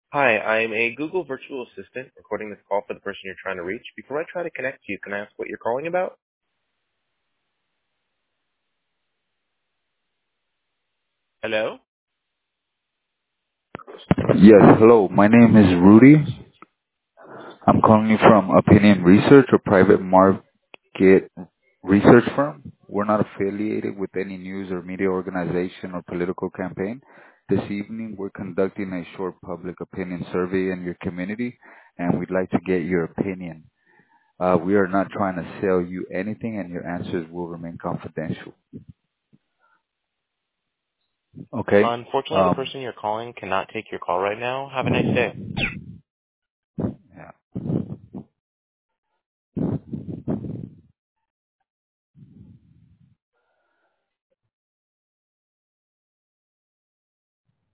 Hi, I'm a Google virtual assistant recording this call for the person you're trying to reach. Before I try to connect you, can I ask what you're calling about? Hello? Yes, hello. My name is Rudy. I'm calling you from Opinion Research, a private market research firm. We're not affiliated with any news or media organization or political campaign. This evening, we're conducting a short public opinion survey in your community, and we'd like to get your opinion. We are not trying to sell you anything, and your answers will remain confidential. Okay? Unfortunately, the Um, person you're calling cannot take your call right now. Have a nice day.